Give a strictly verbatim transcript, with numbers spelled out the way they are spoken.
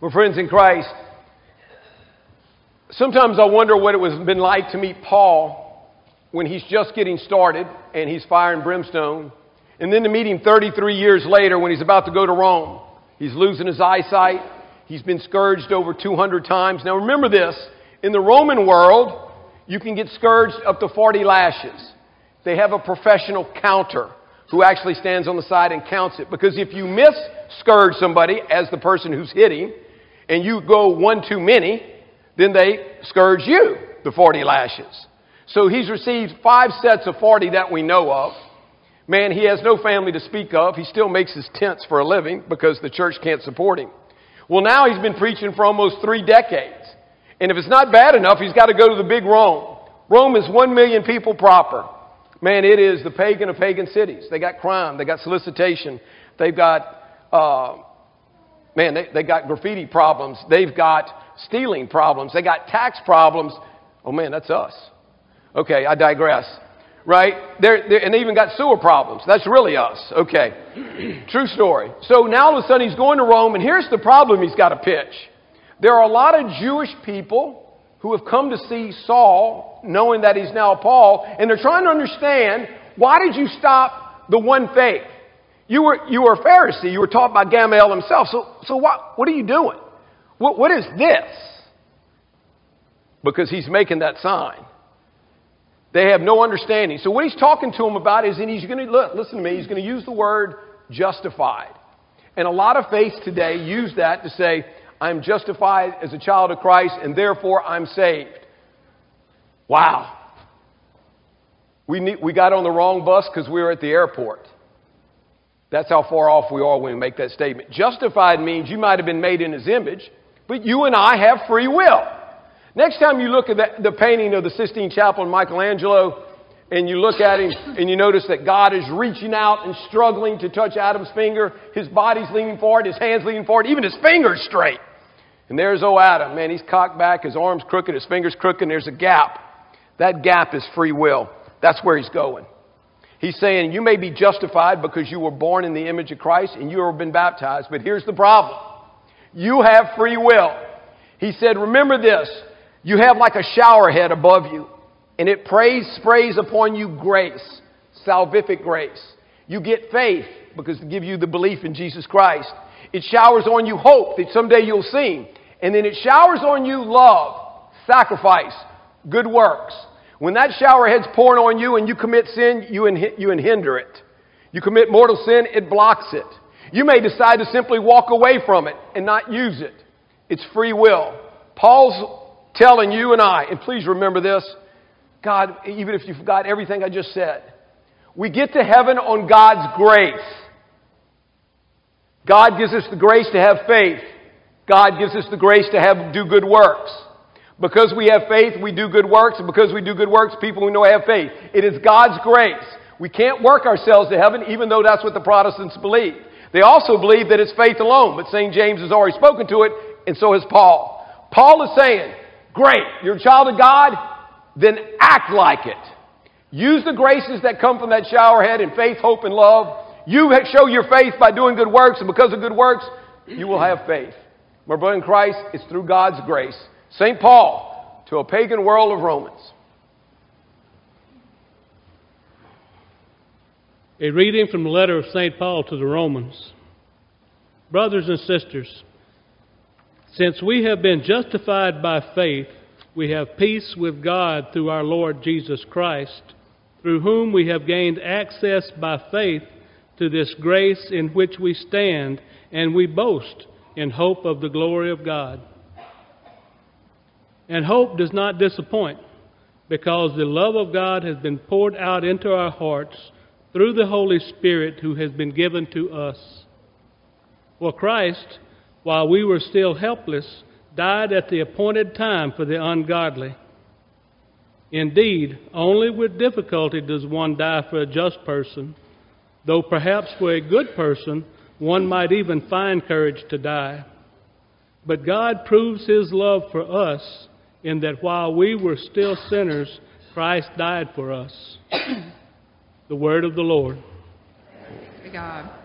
Well, friends in Christ, sometimes I wonder what it was been like to meet Paul when he's just getting started and he's fire and brimstone, and then to meet him thirty-three years later when he's about to go to Rome. He's losing his eyesight. He's been scourged over two hundred times. Now remember this, in the Roman world, you can get scourged up to forty lashes. They have a professional counter who actually stands on the side and counts it. Because if you miss scourge somebody as the person who's hitting, and you go one too many, then they scourge you, the forty lashes. So he's received five sets of forty that we know of. Man, he has no family to speak of. He still makes his tents for a living because the church can't support him. Well, now he's been preaching for almost three decades. And if it's not bad enough, he's got to go to the big Rome. Rome is one million people proper. Man, it is the pagan of pagan cities. They got crime. They got solicitation. They've got, uh, man, they, they got graffiti problems. They've got stealing problems. They got tax problems. Oh, man, that's us. Okay, I digress. Right? They're, they're, and they even got sewer problems. That's really us. Okay. True story. So now all of a sudden he's going to Rome, and here's the problem he's got to pitch. There are a lot of Jewish people who have come to see Saul, knowing that he's now Paul, and they're trying to understand, why did you stop the one faith? You were, you were a Pharisee. You were taught by Gamaliel himself. So, so what, what are you doing? What, what is this? Because he's making that sign. They have no understanding. So what he's talking to them about is, and he's going to, look, listen to me, he's going to use the word justified. And a lot of faiths today use that to say, I'm justified as a child of Christ, and therefore I'm saved. Wow. We need, we got on the wrong bus because we were at the airport. That's how far off we are when we make that statement. Justified means you might have been made in his image, but you and I have free will. Next time you look at the, the painting of the Sistine Chapel and Michelangelo, and you look at him and you notice that God is reaching out and struggling to touch Adam's finger. His body's leaning forward, his hand's leaning forward, even his finger's straight. And there's old Adam. Man, he's cocked back, his arm's crooked, his finger's crooked, and there's a gap. That gap is free will. That's where he's going. He's saying you may be justified because you were born in the image of Christ and you have been baptized. But here's the problem. You have free will. He said, remember this. You have like a shower head above you, and it prays, sprays upon you grace, salvific grace. You get faith because it gives you the belief in Jesus Christ. It showers on you hope that someday you'll see Him. And then it showers on you love, sacrifice, good works. When that shower head's pouring on you and you commit sin, you, in, you hinder it. You commit mortal sin, it blocks it. You may decide to simply walk away from it and not use it. It's free will. Paul's telling you and I, and please remember this, God, even if you forgot everything I just said, we get to heaven on God's grace. God gives us the grace to have faith. God gives us the grace to have do good works. Because we have faith, we do good works, and because we do good works, people who know have faith. It is God's grace. We can't work ourselves to heaven, even though that's what the Protestants believe. They also believe that it's faith alone, but Saint James has already spoken to it, and so has Paul. Paul is saying, great, you're a child of God, then act like it. Use the graces that come from that shower head in faith, hope, and love. You show your faith by doing good works, and because of good works, you will have faith. My brother in Christ, it's through God's grace. Saint Paul, to a pagan world of Romans. A reading from the letter of Saint Paul to the Romans. Brothers and sisters, since we have been justified by faith, we have peace with God through our Lord Jesus Christ, through whom we have gained access by faith to this grace in which we stand, and we boast in hope of the glory of God. And hope does not disappoint, because the love of God has been poured out into our hearts through the Holy Spirit who has been given to us. For Christ, while we were still helpless, died at the appointed time for the ungodly. Indeed, only with difficulty does one die for a just person, though perhaps for a good person one might even find courage to die. But God proves His love for us in that while we were still sinners, Christ died for us. The word of the Lord. God.